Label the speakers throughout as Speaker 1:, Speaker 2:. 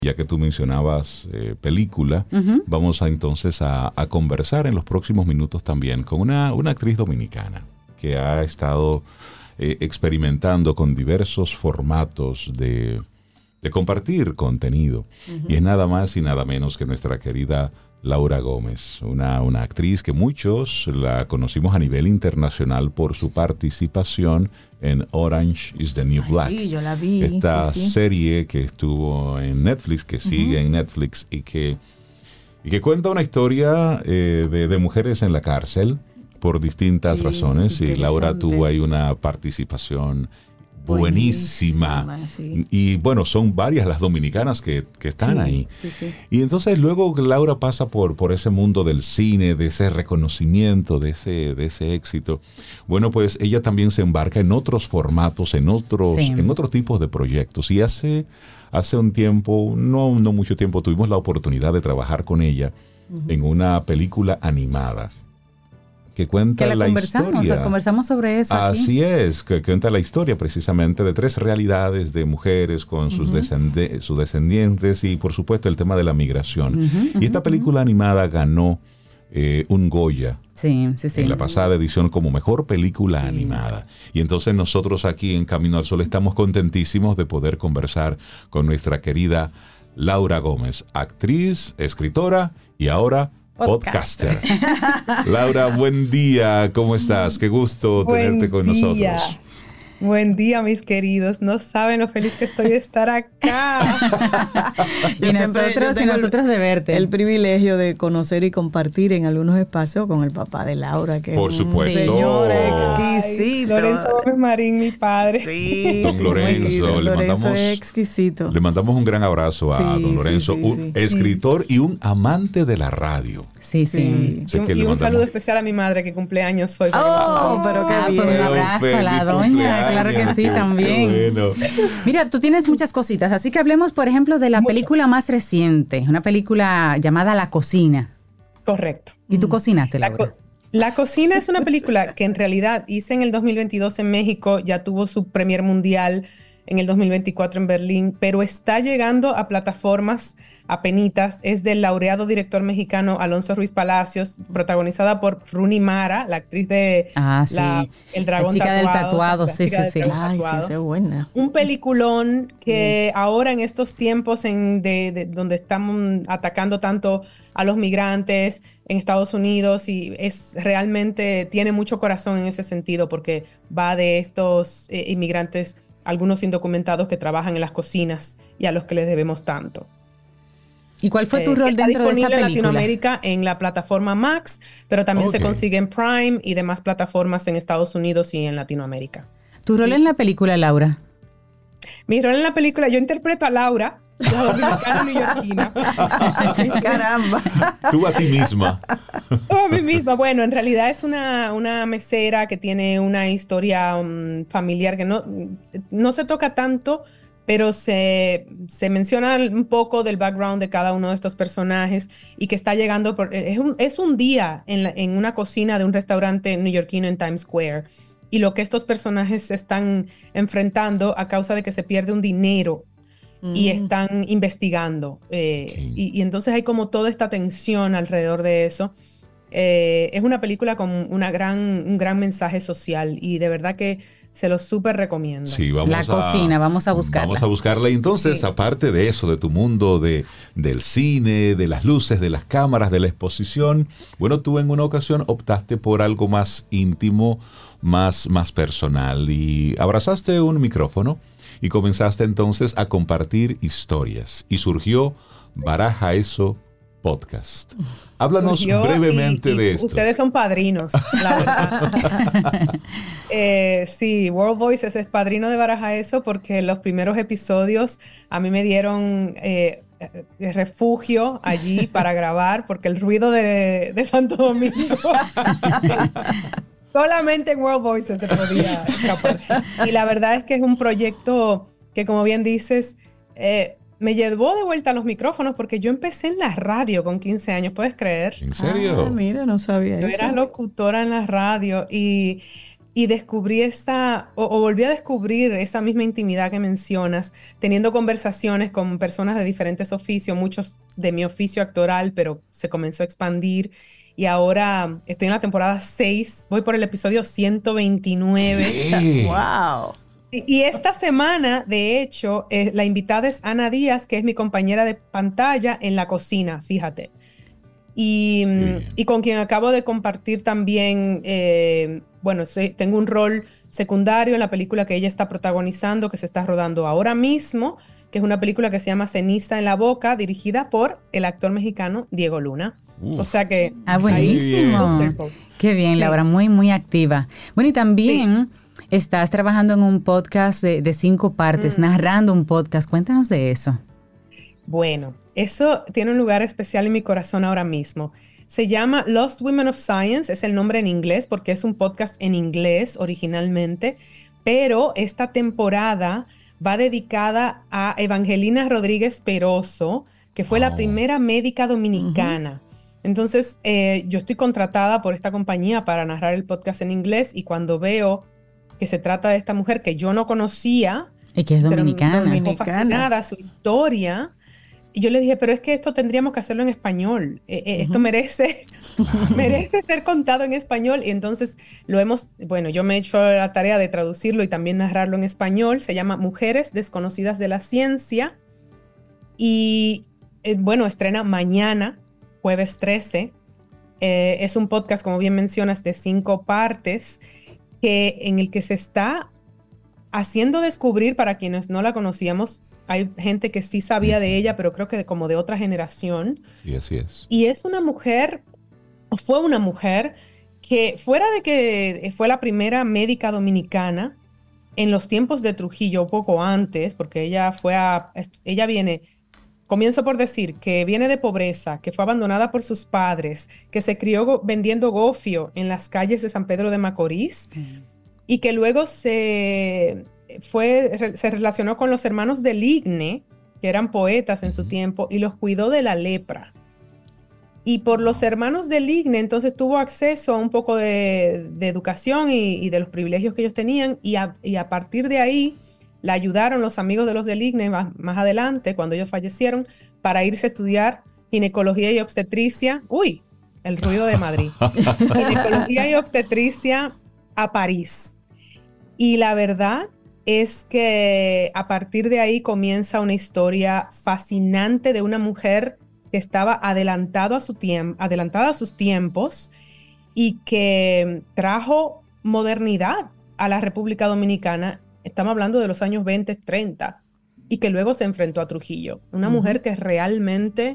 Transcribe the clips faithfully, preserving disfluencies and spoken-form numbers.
Speaker 1: Ya que tú mencionabas eh, película, uh-huh. vamos a entonces a, a conversar en los próximos minutos también con una, una actriz dominicana que ha estado eh, experimentando con diversos formatos de, de compartir contenido. Uh-huh. Y es nada más y nada menos que nuestra querida Laura Gómez, una, una actriz que muchos la conocimos a nivel internacional por su participación en Orange is the New Black.
Speaker 2: Ay, sí, yo la vi.
Speaker 1: Esta
Speaker 2: sí, sí.
Speaker 1: serie que estuvo en Netflix, que sigue uh-huh. en Netflix y que, y que cuenta una historia eh, de, de mujeres en la cárcel por distintas sí, razones. Y Laura tuvo ahí una participación buenísima. buenísima sí. Y bueno, son varias las dominicanas que, que están
Speaker 2: sí,
Speaker 1: ahí.
Speaker 2: Sí, sí.
Speaker 1: Y entonces luego Laura pasa por, por ese mundo del cine, de ese reconocimiento, de ese, de ese éxito. Bueno, pues ella también se embarca en otros formatos, en otros, sí. en otros tipos de proyectos. Y hace, hace un tiempo, no, no mucho tiempo, tuvimos la oportunidad de trabajar con ella uh-huh. en una película animada. Que cuenta
Speaker 2: que la,
Speaker 1: la
Speaker 2: conversamos,
Speaker 1: historia.
Speaker 2: O sea, conversamos sobre eso aquí.
Speaker 1: Así es, que cuenta la historia precisamente de tres realidades de mujeres con uh-huh. sus, descend- sus descendientes y por supuesto el tema de la migración. Uh-huh, y esta uh-huh. película animada ganó eh, un Goya
Speaker 2: sí, sí, sí.
Speaker 1: en la pasada edición como mejor película sí. animada. Y entonces nosotros aquí en Camino al Sol estamos contentísimos de poder conversar con nuestra querida Laura Gómez, actriz, escritora y ahora podcaster. Laura, buen día, ¿cómo estás? Qué gusto
Speaker 3: buen
Speaker 1: tenerte con
Speaker 3: día.
Speaker 1: nosotros.
Speaker 3: Buen día, mis queridos. No saben lo feliz que estoy de estar acá.
Speaker 2: y nosotros y nosotros de verte.
Speaker 4: El privilegio de conocer y compartir en algunos espacios con el papá de Laura, que
Speaker 1: por
Speaker 4: es
Speaker 1: supuesto.
Speaker 4: un señor exquisito.
Speaker 3: Ay, Lorenzo Gómez Marín, mi padre.
Speaker 4: Sí,
Speaker 1: don Lorenzo,
Speaker 4: sí,
Speaker 1: le
Speaker 4: Lorenzo
Speaker 1: mandamos,
Speaker 4: es exquisito.
Speaker 1: Le mandamos un gran abrazo a
Speaker 4: sí,
Speaker 1: don Lorenzo,
Speaker 4: sí, sí,
Speaker 1: un
Speaker 4: sí,
Speaker 1: escritor
Speaker 4: sí.
Speaker 1: y un amante de la radio.
Speaker 2: Sí, sí.
Speaker 3: sí. Y, un, y un saludo especial a mi madre que cumple años hoy.
Speaker 4: Oh, oh pero qué
Speaker 2: ah,
Speaker 4: bien.
Speaker 2: Pues un abrazo a la doña, claro que sí, también. Bueno. Mira, tú tienes muchas cositas, así que hablemos, por ejemplo, de la Mucho. película más reciente, una película llamada La Cocina.
Speaker 3: Correcto.
Speaker 2: ¿Y tú cocinaste,
Speaker 3: La,
Speaker 2: Laura?
Speaker 3: co- La Cocina es una película que en realidad hice en el dos mil veintidós en México, ya tuvo su premier mundial en el dos mil veinticuatro en Berlín, pero está llegando a plataformas apenitas. Es del laureado director mexicano Alonso Ruiz Palacios, protagonizada por Rooney Mara, la actriz de
Speaker 2: ah, sí.
Speaker 3: la, El Dragón
Speaker 2: la chica
Speaker 3: Tatuado.
Speaker 2: del tatuado, sí, sí, sí.
Speaker 4: Ay, sí, esa es buena.
Speaker 3: Un peliculón que sí. ahora en estos tiempos en de, de, donde estamos atacando tanto a los migrantes en Estados Unidos, y es realmente, tiene mucho corazón en ese sentido, porque va de estos eh, inmigrantes, algunos indocumentados que trabajan en las cocinas y a los que les debemos tanto.
Speaker 2: ¿Y cuál fue tu eh, rol dentro de esta película?
Speaker 3: En Latinoamérica en la plataforma Max, pero también okay. se consigue en Prime y demás plataformas en Estados Unidos y en Latinoamérica.
Speaker 2: ¿Tu rol sí. en la película, Laura?
Speaker 3: Mi rol en la película, yo interpreto a Laura, la dominicana neoyorquina.
Speaker 4: Caramba.
Speaker 1: Tú a ti misma.
Speaker 3: Tú a mí misma. Bueno, en realidad es una, una mesera que tiene una historia um, familiar que no, no se toca tanto, pero se, se menciona un poco del background de cada uno de estos personajes y que está llegando, por, es, un, es un día en, la, en una cocina de un restaurante neoyorquino en Times Square, y lo que estos personajes están enfrentando a causa de que se pierde un dinero mm. y están investigando. Eh, okay. y, y entonces hay como toda esta tensión alrededor de eso. Eh, es una película con una gran, un gran mensaje social y de verdad que se lo súper recomiendo.
Speaker 1: Sí, vamos
Speaker 2: la
Speaker 1: a,
Speaker 2: cocina, vamos a buscarla.
Speaker 1: Vamos a buscarla. Y entonces, sí. aparte de eso, de tu mundo de, del cine, de las luces, de las cámaras, de la exposición, bueno, tú en una ocasión optaste por algo más íntimo, más, más personal, y abrazaste un micrófono y comenzaste entonces a compartir historias. Y surgió Baraja Eso Podcast. Háblanos Surgió brevemente
Speaker 3: y, y
Speaker 1: de esto.
Speaker 3: Ustedes son padrinos, la verdad. eh, sí, World Voices es padrino de Baraja Eso porque los primeros episodios a mí me dieron eh, refugio allí para grabar, porque el ruido de, de Santo Domingo solamente en World Voices se podía escapar. Y la verdad es que es un proyecto que, como bien dices, eh, me llevó de vuelta a los micrófonos, porque yo empecé en la radio con quince años, ¿puedes creer?
Speaker 1: ¿En serio?
Speaker 4: Ah, mira, no sabía
Speaker 3: yo
Speaker 4: eso.
Speaker 3: Yo era locutora en la radio y y descubrí esta, o, o volví a descubrir esa misma intimidad que mencionas, teniendo conversaciones con personas de diferentes oficios, muchos de mi oficio actoral, pero se comenzó a expandir. Y ahora estoy en la temporada seis, voy por el episodio ciento veintinueve.
Speaker 1: ¿Qué?
Speaker 4: ¡Wow!
Speaker 3: Y, y esta semana, de hecho, eh, la invitada es Ana Díaz, que es mi compañera de pantalla en la cocina, fíjate. Y,
Speaker 1: Sí.
Speaker 3: y con quien acabo de compartir también, eh, bueno, soy, tengo un rol secundario en la película que ella está protagonizando, que se está rodando ahora mismo, que es una película que se llama Ceniza en la boca, dirigida por el actor mexicano Diego Luna.
Speaker 1: Uf.
Speaker 3: O sea que...
Speaker 2: Ah,
Speaker 3: ahí-
Speaker 2: buenísimo.
Speaker 3: Circle.
Speaker 2: Qué bien,
Speaker 3: Sí.
Speaker 2: Laura, muy, muy activa. Bueno, y también estás trabajando en un podcast de, de cinco partes,
Speaker 3: Mm.
Speaker 2: narrando un podcast. Cuéntanos de eso.
Speaker 3: Bueno, eso tiene un lugar especial en mi corazón ahora mismo. Se llama Lost Women of Science, es el nombre en inglés porque es un podcast en inglés originalmente, pero esta temporada va dedicada a Evangelina Rodríguez Peroso, que fue
Speaker 1: Oh.
Speaker 3: la primera médica dominicana. Entonces, eh, yo estoy contratada por esta compañía para narrar el podcast en inglés y cuando veo que se trata de esta mujer que yo no conocía,
Speaker 2: Y que es
Speaker 3: pero
Speaker 2: dominicana.
Speaker 3: me dejó
Speaker 4: Dominicana.
Speaker 3: fascinada su historia. Y yo le dije, pero es que esto tendríamos que hacerlo en español. Eh, eh, Esto
Speaker 4: Ujú.
Speaker 3: merece, merece ser contado en español. Y entonces lo hemos, bueno, yo me he hecho la tarea de traducirlo y también narrarlo en español. Se llama Mujeres Desconocidas de la Ciencia. Y eh, bueno, estrena mañana, jueves trece. Eh, es un podcast, como bien mencionas, de cinco partes que, en el que se está haciendo descubrir para quienes no la conocíamos. Hay gente que sí sabía de ella, pero creo que de- como de otra generación.
Speaker 1: Sí, así es.
Speaker 3: Y es una mujer, o fue una mujer, que fuera de que fue la primera médica dominicana en los tiempos de Trujillo, poco antes, porque ella fue a, est- ella viene, comienzo por decir que viene de pobreza, que fue abandonada por sus padres, que se crió go- vendiendo gofio en las calles de San Pedro de Macorís y que luego se, fue, re- se relacionó con los hermanos de Ligne, que eran poetas en su
Speaker 1: Ujú.
Speaker 3: tiempo, y los cuidó de la lepra. Y por los hermanos de Ligne, entonces tuvo acceso a un poco de, de educación y, y de los privilegios que ellos tenían, y a, y a partir de ahí la ayudaron los amigos de los de Ligne más, más adelante, cuando ellos fallecieron, para irse a estudiar ginecología y obstetricia. Uy, el ruido de Madrid. Ginecología y obstetricia a París. Y la verdad es que a partir de ahí comienza una historia fascinante de una mujer que estaba adelantado a su tiemp- adelantada a sus tiempos y que trajo modernidad a la República Dominicana. Estamos hablando de los años veinte, treinta, y que luego se enfrentó a Trujillo. Una
Speaker 4: Ujú.
Speaker 3: mujer que realmente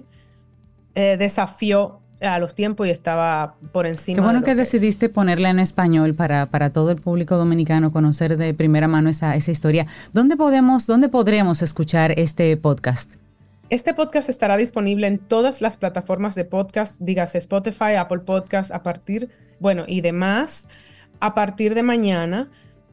Speaker 3: eh, desafió a los tiempos y estaba por encima.
Speaker 2: Qué bueno
Speaker 3: de
Speaker 2: que
Speaker 3: lo
Speaker 2: decidiste ponerla en español para, para todo el público dominicano conocer de primera mano esa, esa historia. ¿Dónde podemos, dónde podremos escuchar este podcast?
Speaker 3: Este podcast estará disponible en todas las plataformas de podcast, dígase Spotify, Apple Podcast, a partir, bueno, y demás, a partir de mañana.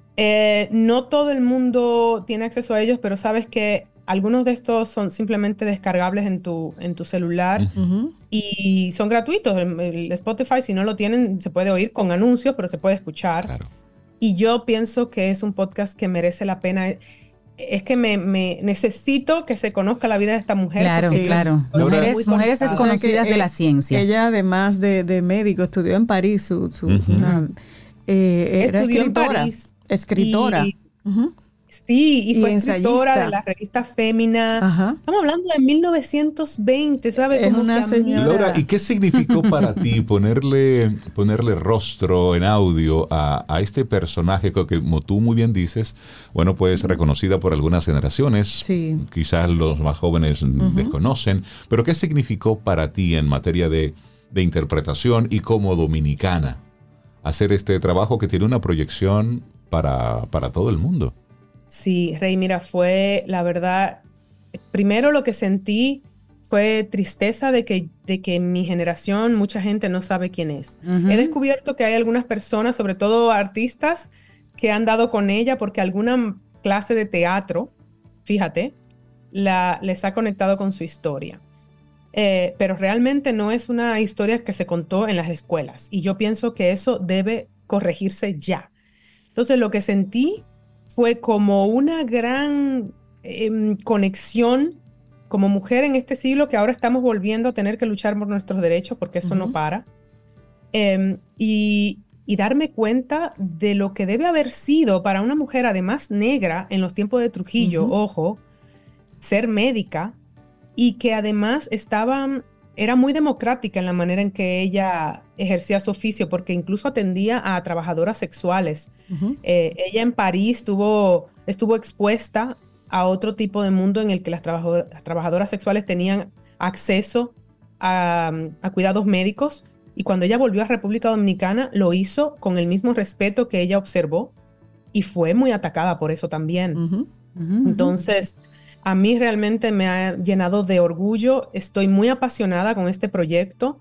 Speaker 3: Eh, no todo el mundo tiene acceso a ellos, pero sabes que algunos de estos son simplemente descargables en tu, en tu celular
Speaker 1: Ujú.
Speaker 4: Ujú.
Speaker 3: y son gratuitos. El, el Spotify, si no lo tienen, se puede oír con anuncios, pero se puede escuchar.
Speaker 1: Claro.
Speaker 3: Y yo pienso que es un podcast que merece la pena. Es que me, me necesito que se conozca la vida de esta mujer.
Speaker 2: Claro,
Speaker 3: porque
Speaker 4: Sí.
Speaker 2: claro.
Speaker 3: estoy
Speaker 1: Laura-
Speaker 2: Mujeres,
Speaker 3: muy
Speaker 2: mujeres
Speaker 3: conectada.
Speaker 2: desconocidas
Speaker 4: O sea que,
Speaker 2: de la
Speaker 4: eh,
Speaker 2: ciencia.
Speaker 4: Ella, además de, de médico, estudió en París. Su, su,
Speaker 1: Ujú.
Speaker 4: una, eh, era
Speaker 3: Estudió en
Speaker 4: escritora.
Speaker 3: París.
Speaker 4: Escritora.
Speaker 3: Y-
Speaker 4: Ujú.
Speaker 3: Sí, y
Speaker 4: Y
Speaker 3: fue escritora
Speaker 4: ensayista.
Speaker 3: de la revista Fémina.
Speaker 4: Ajá.
Speaker 3: Estamos hablando de mil novecientos veinte, ¿sabes?
Speaker 4: Es
Speaker 3: Como
Speaker 4: una
Speaker 3: que a mí-
Speaker 4: señora.
Speaker 1: Laura, ¿y qué significó para ti ponerle, ponerle rostro en audio a, a este personaje que, como tú muy bien dices, bueno, pues reconocida por algunas generaciones,
Speaker 4: Sí.
Speaker 1: quizás los más jóvenes desconocen, pero qué significó para ti en materia de, de interpretación y como dominicana hacer este trabajo que tiene una proyección para, para todo el mundo?
Speaker 3: Sí, Rey, mira, fue la verdad, primero lo que sentí fue tristeza de que, de que en mi generación mucha gente no sabe quién es.
Speaker 2: Ujú.
Speaker 3: He descubierto que hay algunas personas, sobre todo artistas, que han dado con ella porque alguna clase de teatro, fíjate, la, les ha conectado con su historia. Eh, pero realmente no es una historia que se contó en las escuelas y yo pienso que eso debe corregirse ya. Entonces lo que sentí fue como una gran eh, conexión como mujer en este siglo, que ahora estamos volviendo a tener que luchar por nuestros derechos, porque eso uh-huh. no para. Eh, y, y darme cuenta de lo que debe haber sido para una mujer, además negra, en los tiempos de Trujillo, uh-huh. ojo, ser médica, y que además estaba, era muy democrática en la manera en que ella ejercía su oficio, porque incluso atendía a trabajadoras sexuales. Uh-huh. Eh, ella en París tuvo, estuvo expuesta a otro tipo de mundo en el que las, trabajador, las trabajadoras sexuales tenían acceso a, a cuidados médicos, y cuando ella volvió a República Dominicana lo hizo con el mismo respeto que ella observó, y fue muy atacada por eso también. Uh-huh. Uh-huh. Entonces, a mí realmente me ha llenado de orgullo. Estoy muy apasionada con este proyecto,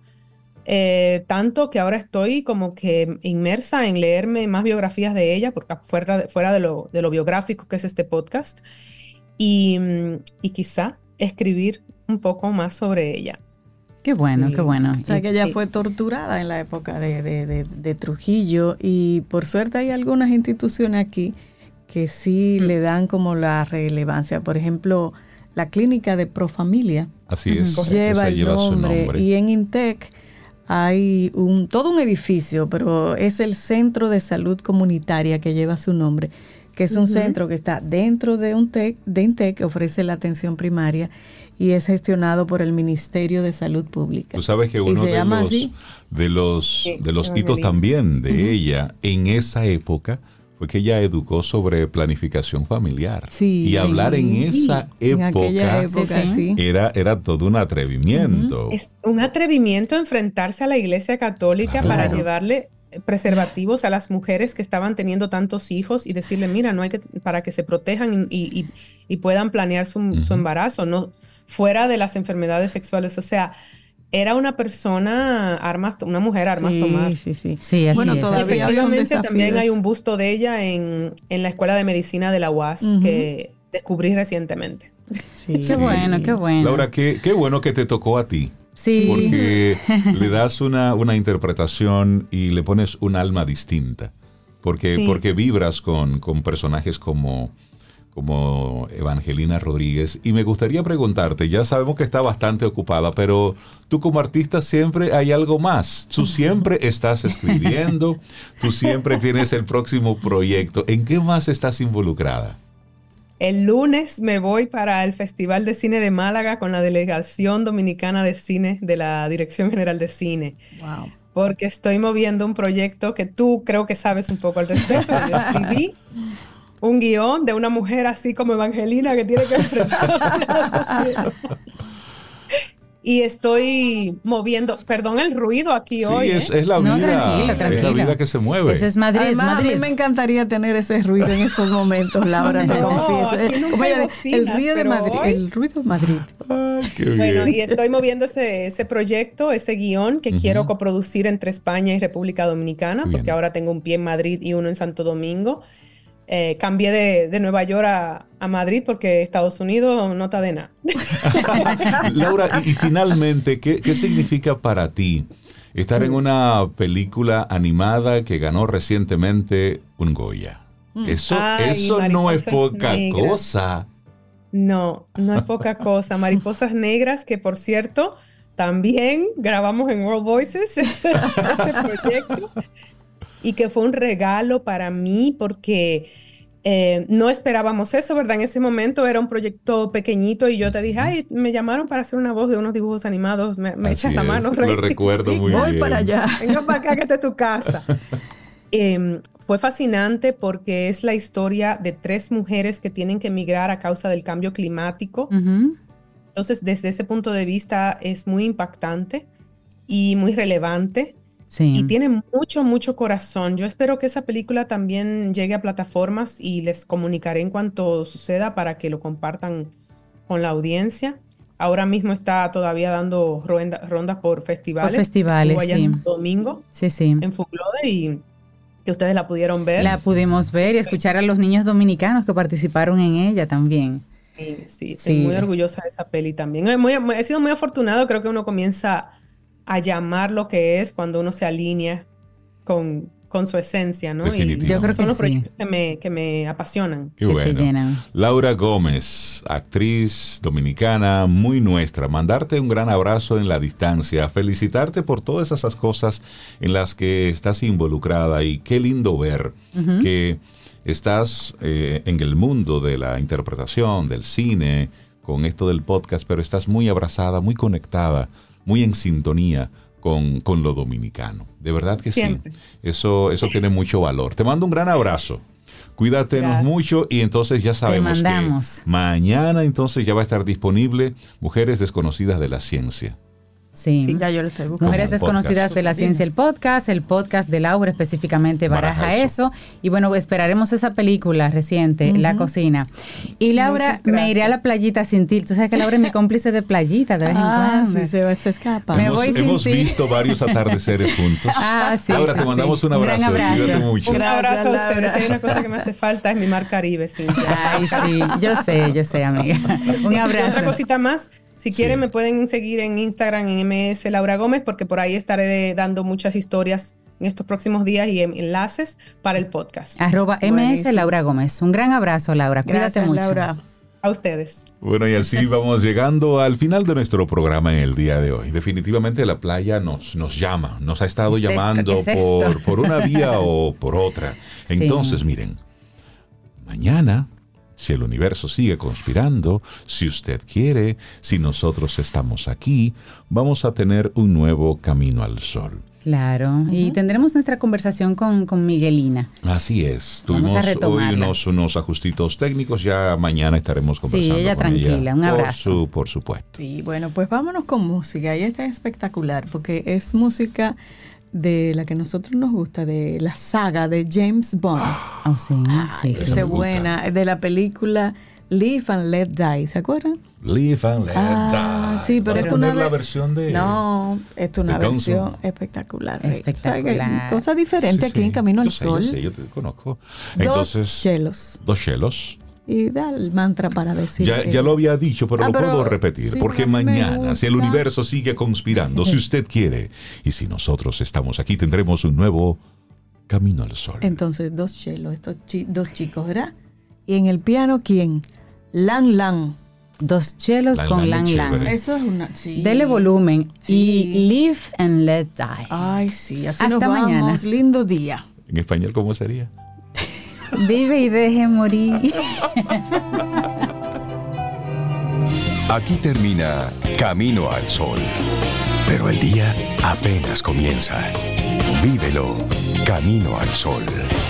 Speaker 3: eh, tanto que ahora estoy como que inmersa en leerme más biografías de ella, porque fuera de, fuera de, lo, de lo biográfico que es este podcast, y, y quizá escribir un poco más sobre ella.
Speaker 2: Qué bueno, sí. qué bueno.
Speaker 4: O sea, que ella sí. fue torturada en la época de, de, de, de Trujillo, y por suerte hay algunas instituciones aquí que sí mm. le dan como la relevancia. Por ejemplo, la clínica de Profamilia.
Speaker 1: Así es.
Speaker 4: Lleva el lleva nombre, su nombre. Y en INTEC hay un todo un edificio, pero es el Centro de Salud Comunitaria que lleva su nombre, que es un uh-huh. centro que está dentro de un TEC, de INTEC, que ofrece la atención primaria y es gestionado por el Ministerio de Salud Pública.
Speaker 1: Tú sabes que uno de los, de los, sí, de los hitos también de uh-huh. ella en esa época fue que ella educó sobre planificación familiar.
Speaker 4: Sí,
Speaker 1: y sí. hablar en esa época,
Speaker 4: en época sí, sí.
Speaker 1: Era, era todo un atrevimiento.
Speaker 3: Uh-huh. Es un atrevimiento enfrentarse a la Iglesia Católica claro. para llevarle preservativos a las mujeres que estaban teniendo tantos hijos y decirle, mira, no hay que, para que se protejan y, y, y puedan planear su, uh-huh. su embarazo, no fuera de las enfermedades sexuales. O sea, era una persona, armas, una mujer armas
Speaker 4: sí,
Speaker 3: tomar.
Speaker 4: Sí, sí,
Speaker 2: sí. Así
Speaker 4: bueno,
Speaker 2: es.
Speaker 4: todavía
Speaker 3: efectivamente también hay un busto de ella en, en la Escuela de Medicina de la U A S uh-huh. que descubrí recientemente.
Speaker 2: Sí. Qué sí. bueno, qué bueno.
Speaker 1: Laura, qué, qué bueno que te tocó a ti.
Speaker 2: Sí.
Speaker 1: Porque le das una, una interpretación y le pones un alma distinta. Porque, sí. porque vibras con, con personajes como, como Evangelina Rodríguez. Y me gustaría preguntarte, ya sabemos que está bastante ocupada, pero tú como artista siempre hay algo más. Tú siempre estás escribiendo, tú siempre tienes el próximo proyecto. ¿En qué más estás involucrada?
Speaker 3: El lunes me voy para el Festival de Cine de Málaga con la Delegación Dominicana de Cine de la Dirección General de Cine.
Speaker 4: Wow.
Speaker 3: Porque estoy moviendo un proyecto que tú creo que sabes un poco al respecto. Yo escribí un guión de una mujer así como Evangelina que tiene que enfrentarse a la sociedad. Y estoy moviendo, perdón el ruido aquí
Speaker 1: sí,
Speaker 3: hoy.
Speaker 1: Sí, es,
Speaker 3: ¿eh?
Speaker 1: es la vida,
Speaker 2: no, tranquila, tranquila.
Speaker 1: Es la vida que se mueve.
Speaker 2: Ese es Madrid,
Speaker 4: Además,
Speaker 2: Madrid.
Speaker 4: a mí me encantaría tener ese ruido en estos momentos, Laura, te
Speaker 3: no,
Speaker 4: confieso. Como ella,
Speaker 3: bocinas,
Speaker 4: el ruido de Madrid,
Speaker 3: hoy...
Speaker 4: el ruido de Madrid.
Speaker 1: Ay, qué bien.
Speaker 3: Bueno, y estoy moviendo ese, ese proyecto, ese guión que uh-huh. quiero coproducir entre España y República Dominicana, bien. Porque ahora tengo un pie en Madrid y uno en Santo Domingo. Eh, cambié de, de Nueva York a, a Madrid porque Estados Unidos no está de nada.
Speaker 1: Laura, y, y finalmente, ¿qué, ¿qué significa para ti estar mm. en una película animada que ganó recientemente un Goya? Mm. Eso, Ay, eso no es poca negras. cosa.
Speaker 3: No, no es poca cosa. Mariposas Negras, que por cierto, también grabamos en World Voices ese, ese proyecto. Y que fue un regalo para mí porque eh, no esperábamos eso, ¿verdad? En ese momento era un proyecto pequeñito y yo te dije, ay, me llamaron para hacer una voz de unos dibujos animados, me, me echas la mano.
Speaker 1: Lo recuerdo
Speaker 3: sí,
Speaker 1: muy
Speaker 3: voy
Speaker 1: bien.
Speaker 4: Voy para allá.
Speaker 3: Venga para acá que esta es tu casa. eh, fue fascinante porque es la historia de tres mujeres que tienen que emigrar a causa del cambio climático. Uh-huh. Entonces, desde ese punto de vista es muy impactante y muy relevante.
Speaker 2: Sí.
Speaker 3: Y tiene mucho, mucho corazón. Yo espero que esa película también llegue a plataformas y les comunicaré en cuanto suceda para que lo compartan con la audiencia. Ahora mismo está todavía dando rondas ronda por festivales.
Speaker 2: Por festivales,
Speaker 3: allá
Speaker 2: sí.
Speaker 3: En domingo,
Speaker 2: sí, sí.
Speaker 3: en Fuglode, y que ustedes la pudieron ver.
Speaker 2: La pudimos ver y escuchar a los niños dominicanos que participaron en ella también.
Speaker 3: Sí, sí, estoy sí. muy orgullosa de esa peli también. He, muy, he sido muy afortunado, creo que uno comienza a llamar lo que es cuando uno se alinea con, con su esencia, ¿no?
Speaker 1: Y
Speaker 3: yo creo que son los
Speaker 2: sí.
Speaker 3: proyectos que me, que me apasionan.
Speaker 1: Qué
Speaker 2: que
Speaker 1: bueno.
Speaker 2: te llenan.
Speaker 1: Laura Gómez, actriz dominicana, muy nuestra. Mandarte un gran abrazo en la distancia. Felicitarte por todas esas cosas en las que estás involucrada. Y qué lindo ver uh-huh. que estás eh, en el mundo de la interpretación, del cine, con esto del podcast, pero estás muy abrazada, muy conectada, muy en sintonía con, con lo dominicano. De verdad que Siempre. sí. Eso, eso tiene mucho valor. Te mando un gran abrazo. Cuídatenos mucho y entonces ya sabemos que mañana entonces ya va a estar disponible Mujeres Desconocidas de la Ciencia.
Speaker 2: Sí.
Speaker 4: sí, ya yo lo estoy buscando.
Speaker 2: Mujeres Desconocidas podcast. de la Ciencia, el podcast, el podcast de Laura específicamente baraja, baraja eso. eso. Y bueno, esperaremos esa película reciente, uh-huh. La Cocina. Y Laura, me iré a la playita sin ti. Tú sabes que Laura es mi cómplice de playita de vez en
Speaker 4: ah,
Speaker 2: cuando.
Speaker 4: Sí, se, se escapa.
Speaker 2: Me
Speaker 1: hemos
Speaker 2: voy
Speaker 1: hemos
Speaker 2: sin
Speaker 1: visto ti. varios atardeceres juntos.
Speaker 2: Ah, sí,
Speaker 1: Laura,
Speaker 2: sí,
Speaker 1: te mandamos
Speaker 2: sí.
Speaker 1: un abrazo.
Speaker 2: Un abrazo.
Speaker 1: Cuídate mucho.
Speaker 3: Un
Speaker 4: Gracias,
Speaker 3: abrazo a ustedes.
Speaker 4: Laura.
Speaker 3: Hay una cosa que me hace falta, es mi mar Caribe, Cintia.
Speaker 2: Ay, sí, yo sé, yo sé, amiga. Un abrazo.
Speaker 3: Y otra cosita más. Si
Speaker 1: sí.
Speaker 3: quieren me pueden seguir en Instagram en M S Laura Gómez porque por ahí estaré dando muchas historias en estos próximos días y enlaces para el podcast.
Speaker 2: Arroba M S Laura Gómez. Un gran abrazo, Laura. Cuídate
Speaker 4: Gracias,
Speaker 2: mucho.
Speaker 4: Laura.
Speaker 3: A ustedes.
Speaker 1: Bueno, y así vamos llegando al final de nuestro programa en el día de hoy. Definitivamente la playa nos, nos llama, nos ha estado
Speaker 2: ¿Es
Speaker 1: llamando
Speaker 2: esto? ¿Es
Speaker 1: por,
Speaker 2: esto?
Speaker 1: por una vía o por otra. Entonces, sí. miren, mañana, si el universo sigue conspirando, si usted quiere, si nosotros estamos aquí, vamos a tener un nuevo Camino al Sol.
Speaker 2: Claro, uh-huh. y tendremos nuestra conversación con, con Miguelina.
Speaker 1: Así es, tuvimos hoy unos, unos ajustitos técnicos, ya mañana estaremos conversando.
Speaker 2: Sí, ella
Speaker 1: con
Speaker 2: tranquila,
Speaker 1: ella,
Speaker 2: un abrazo.
Speaker 1: Por, su, por supuesto.
Speaker 4: Sí, bueno, pues vámonos con música, y esta es espectacular, porque es música de la que a nosotros nos gusta, de la saga de James Bond.
Speaker 2: Oh, sí, sí.
Speaker 4: Esa es buena, de la película Live and Let Die, ¿se acuerdan?
Speaker 1: Live and Let
Speaker 4: ah,
Speaker 1: Die.
Speaker 4: Sí, pero
Speaker 1: es
Speaker 4: una
Speaker 1: la versión de...
Speaker 4: No, es una versión espectacular.
Speaker 2: Espectacular.
Speaker 4: Cosa diferente sí, aquí sí. en Camino al
Speaker 1: yo sé,
Speaker 4: Sol.
Speaker 1: Yo sé, yo te conozco.
Speaker 4: Entonces, dos chelos.
Speaker 1: Dos chelos.
Speaker 4: Y da el mantra para decir.
Speaker 1: Ya, ya lo había dicho, pero
Speaker 4: ah,
Speaker 1: lo
Speaker 4: pero,
Speaker 1: puedo repetir.
Speaker 4: sí,
Speaker 1: porque mañana, si el universo sigue conspirando, si usted quiere, y si nosotros estamos aquí, tendremos un nuevo Camino al Sol.
Speaker 4: Entonces, dos chelos, estos chi- dos chicos, ¿verdad? Y en el piano, ¿quién? Lang Lang.
Speaker 2: Dos chelos
Speaker 1: Lang
Speaker 2: con
Speaker 1: Lang
Speaker 2: Lang Lang.
Speaker 4: Eso es una... Sí.
Speaker 2: Dele volumen.
Speaker 4: Sí.
Speaker 2: Y Live and Let Die.
Speaker 4: Ay, sí. Así
Speaker 2: Hasta
Speaker 4: nos vamos.
Speaker 2: mañana.
Speaker 4: Lindo día.
Speaker 1: ¿En español cómo sería?
Speaker 2: Vive y deje morir.
Speaker 5: Aquí termina Camino al Sol. Pero el día apenas comienza. Vívelo Camino al Sol.